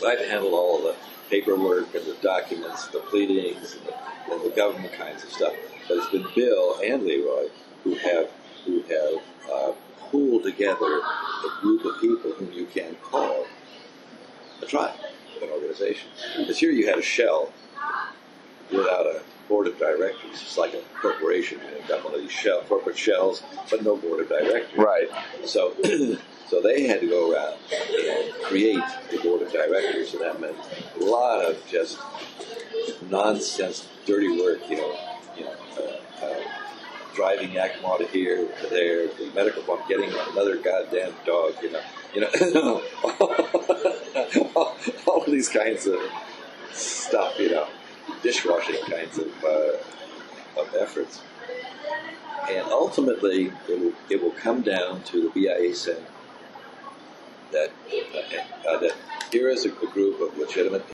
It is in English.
I'd handled all of the paperwork and the documents, the pleadings, and the government kinds of stuff. But it's been Bill and Leroy who have pooled together a group of people whom you can call a tribe, an organization. Because here you had a shell without a board of directors. It's like a corporation. You've got one of these corporate shells, but no board of directors. Right. So so they had to go around and create the board of directors, and that meant a lot of just nonsense, dirty work, driving Yakima to here, to there, the medical pump, getting another goddamn dog, all of these kinds of stuff, dishwashing kinds of efforts. And ultimately, it will come down to the BIA saying that here is a group of legitimate